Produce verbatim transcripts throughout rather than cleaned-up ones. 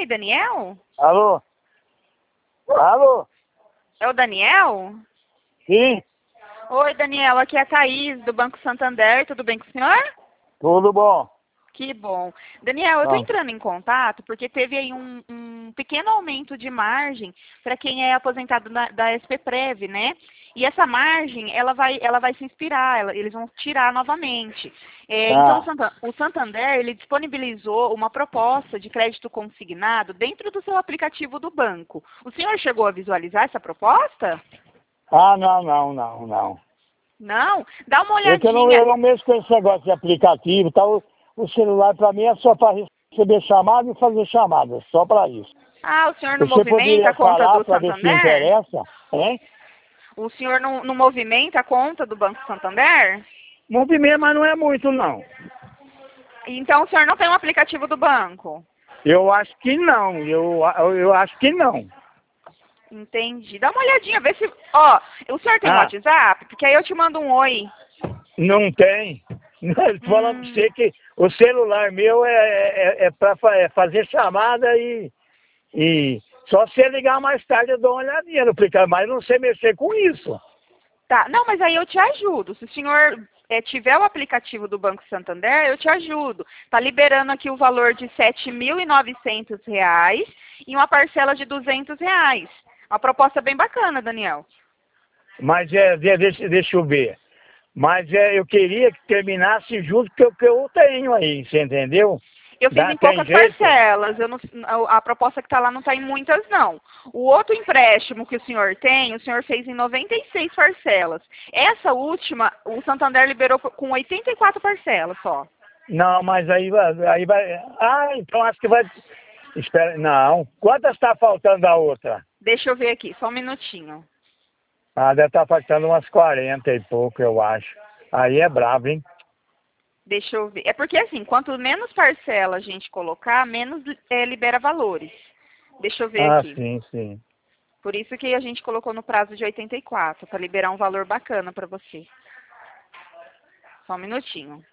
Oi, Daniel? Alô? Alô? É o Daniel? Sim, Oi, Daniel, aqui é a Thaís, do Banco Santander, tudo bem com o senhor? tudo bom? Que bom. Daniel, eu estou Bom. entrando em contato porque teve aí um, um pequeno aumento de margem para quem é aposentado na, da S P Prev, né? E essa margem, ela vai, ela vai se inspirar, ela- eles vão tirar novamente. É, então, o Ah, Santa- o Santander, ele disponibilizou uma proposta de crédito consignado dentro do seu aplicativo do banco. O senhor chegou a visualizar essa proposta? ah, não, não, não, não. Não? Dá uma Eu, que eu, não, olhadinha. eu não mexo com esse negócio de aplicativo e tal. O, o celular para mim é só para receber chamada e fazer chamada, só para isso. Ah, o senhor não Você movimenta poderia a conta falar do para ver se Santander? interessa, hein? O senhor não, não movimenta a conta do Banco Santander? Movimento, mas não é muito, não. Então o senhor não tem um aplicativo do banco? Eu acho que não, eu, eu, eu acho que não. Entendi. Dá uma olhadinha, vê se... Ó, o senhor tem um Ah, WhatsApp? Porque aí eu te mando um oi. não tem. Falando pra Hum, você que o celular meu é, é, é para fazer chamada e, e só se você ligar mais tarde eu dou uma olhadinha no aplicativo, mas não sei mexer com isso. tá. Não, mas aí eu te ajudo. Se o senhor eh, tiver o aplicativo do Banco Santander, eu te ajudo. Tá liberando aqui o valor de sete mil e novecentos reais e uma parcela de duzentos reais. Uma proposta bem bacana, Daniel. Mas é, de- deixa, deixa eu ver. Mas é, eu queria que terminasse junto com o que eu tenho aí, você entendeu? Eu fiz Dá, em tem poucas jeito? parcelas. Eu não- a a proposta que está lá não está em muitas, não. O outro empréstimo que o senhor tem, o senhor fez em noventa e seis parcelas. Essa última, o Santander liberou com oitenta e quatro parcelas só. Não, mas aí vai, aí vai. Ah, então acho que vai. Espera, não. Quantas está faltando da outra? Deixa eu ver aqui, só um minutinho. Ah, deve estar faltando umas quarenta e pouco, eu acho. Aí é bravo, hein? Deixa eu ver. É porque assim, quanto menos parcela a gente colocar, menos eh, libera valores. Deixa eu ver Ah, aqui. sim, sim. Por isso que a gente colocou no prazo de oitenta e quatro, para liberar um valor bacana para você. Só um minutinho.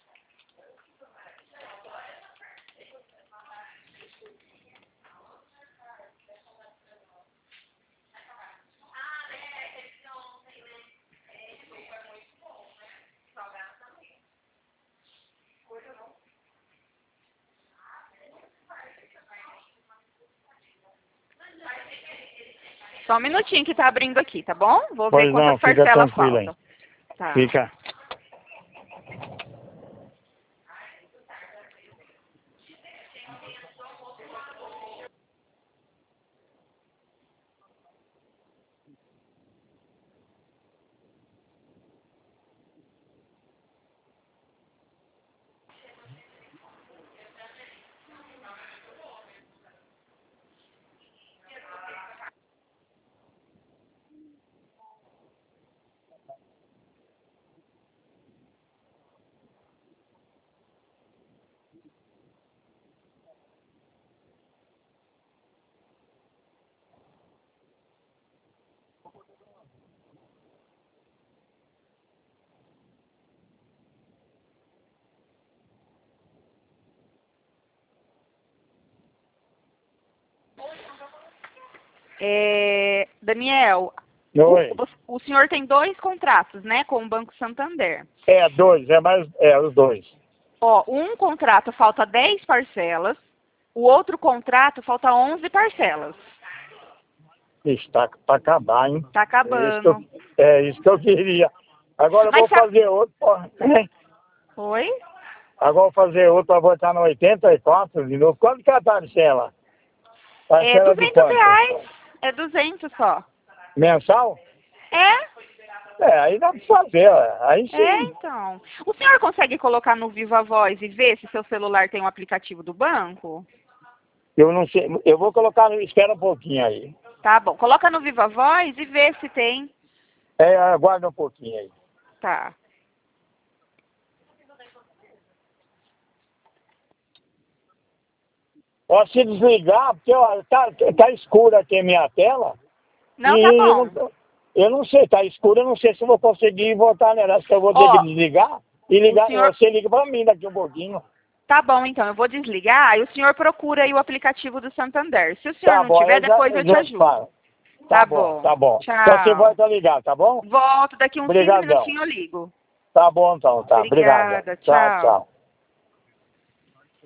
Só um minutinho que tá abrindo aqui, tá bom? Vou ver Pois quantas não, fica parcelas tranquilo aí. faltam. Tá. Fica. É, Daniel, Oi. o, o senhor tem dois contratos, né, com o Banco Santander. É, dois, é mais. É, os dois. Ó, um contrato falta dez parcelas, o outro contrato falta onze parcelas. Está para acabar, hein? Tá É isso, que eu, acabando. é isso que eu queria. Agora eu Mas vou sabe... fazer outro. ó, hein? Oi? Agora eu vou fazer outro para botar no oitenta e quatro de novo. Quanto que é a parcela? É Parcela de duzentos quanto? reais. É duzentos só. Mensal? É? É, aí dá para fazer, ó. Aí É, sim. então. O senhor consegue colocar no Viva Voz e ver se seu celular tem um aplicativo do banco? Eu não sei. Eu vou colocar. no- Espera um pouquinho aí. Tá bom. Coloca no Viva Voz e vê se tem. É, aguarda um pouquinho aí. Tá. Ó, se desligar, porque ó, tá, tá escuro aqui a minha tela. Não, tá E eu não, bom. tô- eu não sei, tá escuro, eu não sei se eu vou conseguir voltar nela. Acho que eu vou ter que Ó, desligar e o ligar. senhor... Você liga para mim daqui um pouquinho. Tá bom, então, eu vou desligar e o senhor procura aí o aplicativo do Santander. Se o senhor Tá não bom, tiver, eu já- depois eu eu te já ajudo. falo. Tá, Tá bom, bom. tá bom. Tchau. Então você volta a ligar, tá bom? Volto daqui uns cinco Obrigadão. minutinhos eu ligo. Tá bom então, tá. Obrigado. Obrigada, Tchau, tchau. tchau.